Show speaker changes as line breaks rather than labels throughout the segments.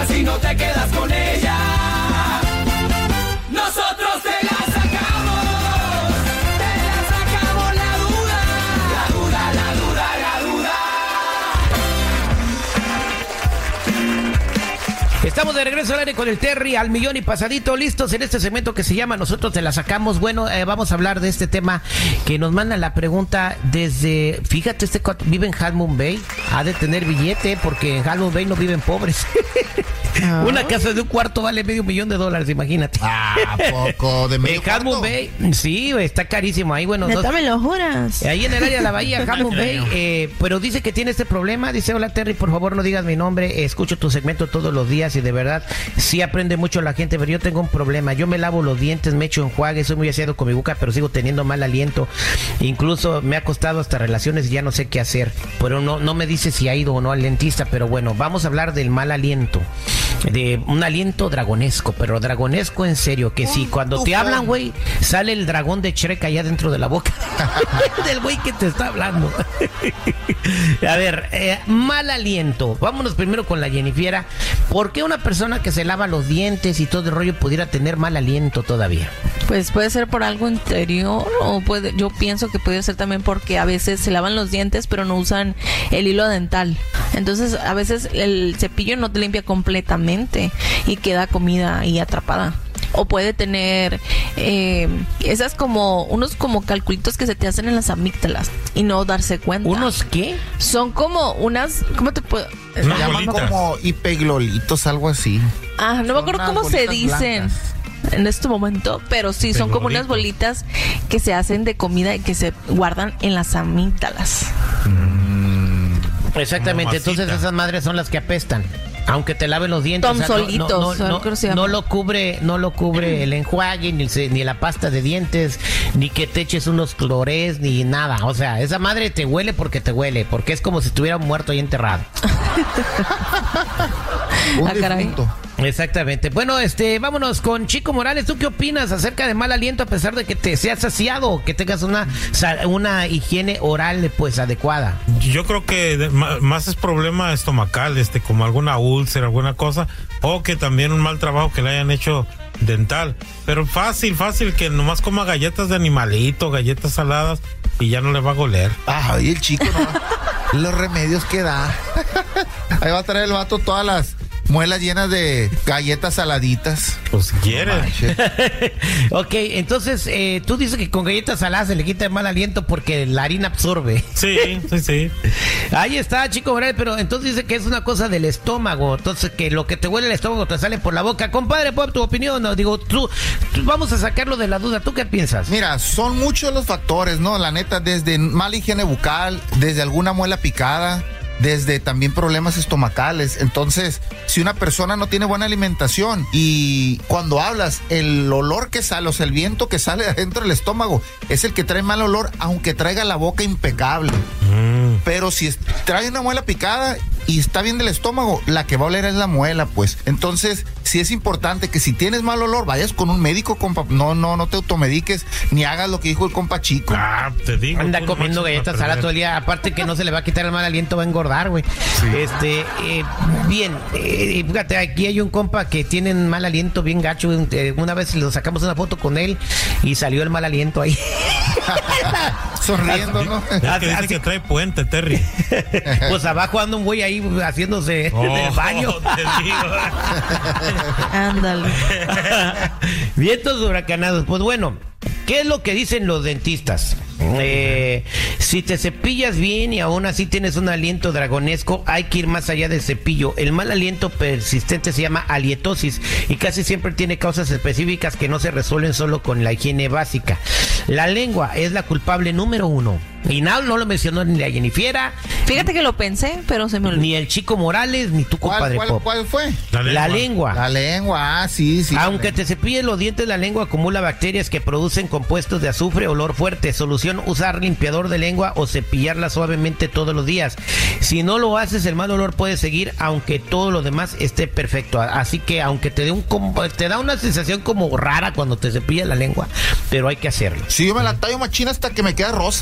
duda si no te quedas con ella. Nosotros te la sacamos la duda. La duda, la duda, la duda.
Estamos de regreso al aire con el Terry al millón y pasadito, listos en este segmento que se llama Nosotros te la sacamos. Bueno, vamos a hablar de este tema que nos mandan la pregunta desde, fíjate, este vive en Half Moon Bay, ha de tener billete porque en Half Moon Bay no viven pobres. Una casa de un cuarto vale $500,000, imagínate.
Poco de medio
Half Moon
cuarto.
Bay, sí, está carísimo ahí, bueno.
¿Neta me lo juras?
Ahí en el área de la bahía, Half Moon Bay, pero dice que tiene este problema, dice, hola Terry, por favor no digas mi nombre, escucho tu segmento todos los días y de verdad sí aprende mucho la gente, pero yo tengo un problema, yo me lavo los dientes, me echo enjuague, soy muy aseado con mi boca, pero sigo teniendo mal aliento, incluso me ha costado hasta relaciones y ya no sé qué hacer, pero no me dice si ha ido o no al dentista, pero bueno, vamos a hablar del mal aliento, de un aliento dragonesco, pero dragonesco en serio, que si cuando te hablan, güey, sale el dragón de Shrek allá dentro de la boca del güey que te está hablando. A ver, mal aliento, vámonos primero con la Jennifiera. ¿Por qué una persona que se lava los dientes y todo el rollo pudiera tener mal aliento todavía?
Pues puede ser por algo interior o yo pienso que puede ser también porque a veces se lavan los dientes pero no usan el hilo dental. Entonces a veces el cepillo no te limpia completamente y queda comida ahí atrapada. O puede tener esas como unos como calculitos que se te hacen en las amígdalas y no darse cuenta.
¿Unos qué?
Son como unas, ¿cómo te puedo?
Se llaman como hipeglolitos, algo así.
No me acuerdo cómo se dicen
blancas
en este momento, pero sí, son como unas bolitas que se hacen de comida y que se guardan en las amígdalas.
Exactamente, entonces esas madres son las que apestan. Aunque te laven los dientes, no lo cubre el enjuague, ni la pasta de dientes, ni que te eches unos clorés, ni nada. O sea, esa madre te huele, porque es como si estuviera muerto y enterrado.
Caray.
Exactamente. Bueno, vámonos con Chico Morales. ¿Tú qué opinas acerca de mal aliento a pesar de que te seas saciado, que tengas una higiene oral pues adecuada?
Yo creo que más es problema estomacal, como alguna úlcera, alguna cosa, o que también un mal trabajo que le hayan hecho dental. Pero fácil que nomás coma galletas de animalito, galletas saladas y ya no le va a goler.
Ay, el chico, no. Los remedios que da. Ahí va a traer el vato todas las muelas llenas de galletas saladitas.
Pues si quiere.
Ok, entonces tú dices que con galletas saladas se le quita el mal aliento porque la harina absorbe.
Sí.
Ahí está, Chico Morales, pero entonces dice que es una cosa del estómago. Entonces que lo que te huele el estómago te sale por la boca. Compadre, por tu opinión, no digo, tú vamos a sacarlo de la duda. ¿Tú qué piensas?
Mira, son muchos los factores, ¿no? La neta, desde mala higiene bucal, desde alguna muela picada, desde también problemas estomacales. Entonces, si una persona no tiene buena alimentación y cuando hablas, el olor que sale, o sea, el viento que sale de adentro del estómago es el que trae mal olor, aunque traiga la boca impecable. Pero si trae una muela picada y está bien del estómago, la que va a oler es la muela, pues. Entonces, sí es importante que si tienes mal olor, vayas con un médico, compa. No te automediques, ni hagas lo que dijo el compa Chico.
Te digo.
Anda comiendo galletas saladas todo el día. Aparte que no se le va a quitar el mal aliento, va a engordar, güey. Sí. Bien, fíjate, aquí hay un compa que tiene un mal aliento bien gacho. Una vez lo sacamos una foto con él y salió el mal aliento ahí.
Sonriendo, ¿no?
Que dice que trae puente, Terry.
Pues abajo anda un güey ahí haciéndose del baño.
Te digo.
Ándale.
Vientos huracanados. Pues bueno, ¿qué es lo que dicen los dentistas? Si te cepillas bien y aún así tienes un aliento dragonesco, hay que ir más allá del cepillo. El mal aliento persistente se llama halietosis y casi siempre tiene causas específicas que no se resuelven solo con la higiene básica. La lengua es la culpable número 1. Y no lo mencionó ni la Jennifiera.
Fíjate que lo pensé, pero se me olvidó.
Ni el Chico Morales, ni tu compadre Pop.
¿Cuál fue?
La lengua.
La lengua, sí.
Aunque te cepilles los dientes, la lengua acumula bacterias que producen compuestos de azufre, olor fuerte. Solución: usar limpiador de lengua o cepillarla suavemente todos los días. Si no lo haces, el mal olor puede seguir, aunque todo lo demás esté perfecto. Así que aunque te da una sensación como rara cuando te cepillas la lengua, pero hay que hacerlo.
Sí, yo me la tallo machina hasta que me queda rosa, güey.
Pero lo que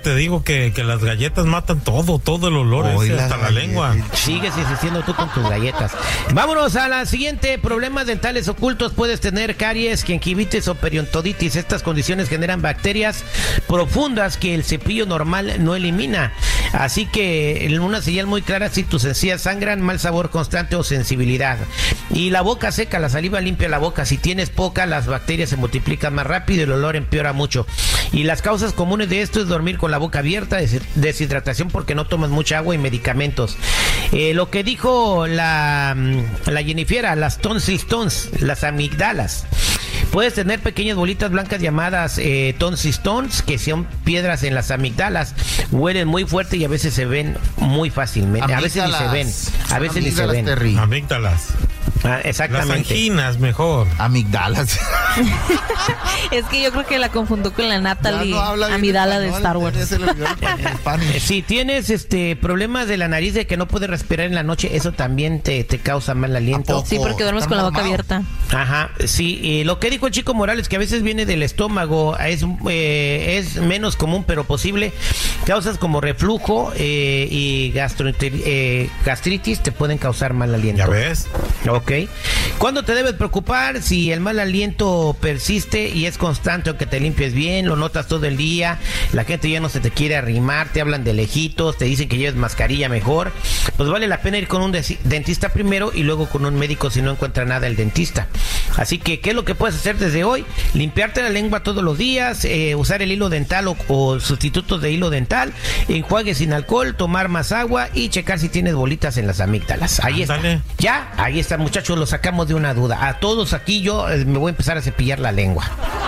te digo que las galletas matan todo el olor, hasta la lengua.
Sigues insistiendo tú con tus galletas. Vámonos a la siguiente. Problemas dentales ocultos. Puedes tener caries, gingivitis o periodontoditis. Estas condiciones generan bacterias profundas que el cepillo normal no elimina. Así que una señal muy clara si tus encías sangran, mal sabor constante o sensibilidad. Y la boca seca, la saliva limpia la boca. Si tienes poca, las bacterias se multiplican más rápido y el olor empeora mucho. Y las causas comunes de esto es dormir con la boca abierta, deshidratación porque no tomas mucha agua y medicamentos. Lo que dijo la Jennifer, las tonsil stones, las amigdalas. Puedes tener pequeñas bolitas blancas llamadas tonsil stones, que son piedras en las amigdalas. Huelen muy fuerte y a veces se ven muy fácilmente. A veces ni se ven. A veces ni se ven.
Amígdalas.
Exactamente.
Las anginas, mejor.
Amigdalas.
Es que yo creo que la confundo con la Natalie amidala de Star Wars.
Si tienes problemas de la nariz, de que no puedes respirar en la noche, eso también te causa mal aliento.
Sí, porque duermes con la boca abierta.
Ajá, sí. Lo que dijo el Chico Morales, que a veces viene del estómago, es menos común, pero posible. Causas como reflujo y gastritis te pueden causar mal aliento.
¿Ya ves?
Ok. ¿Cuándo te debes preocupar? Si el mal aliento persiste y es constante, aunque te limpies bien, lo notas todo el día, la gente ya no se te quiere arrimar, te hablan de lejitos, te dicen que lleves mascarilla mejor, pues vale la pena ir con un dentista primero y luego con un médico si no encuentra nada el dentista. Así que, ¿qué es lo que puedes hacer desde hoy? Limpiarte la lengua todos los días, usar el hilo dental o sustitutos de hilo dental, enjuague sin alcohol, tomar más agua y checar si tienes bolitas en las amígdalas. Ahí está. Ya, ahí está, muchachos, lo sacamos de una duda. A todos aquí yo me voy a empezar a cepillar la lengua.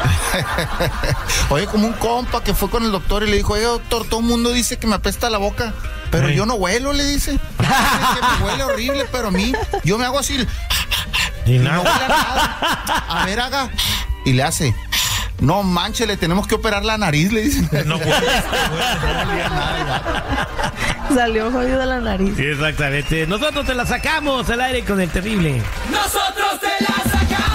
Oye, como un compa que fue con el doctor y le dijo, oye, doctor, todo el mundo dice que me apesta la boca, pero yo no huelo, le dice. Dice que me huele horrible, pero a mí, yo me hago así.
Y
no huele nada. A ver, haga. Y le hace. No manche, le tenemos que operar la nariz, le dicen.
No huele
nada.
Salió jodido la nariz.
Exactamente. Nosotros te la sacamos al aire con el terrible.
Nosotros te la sacamos.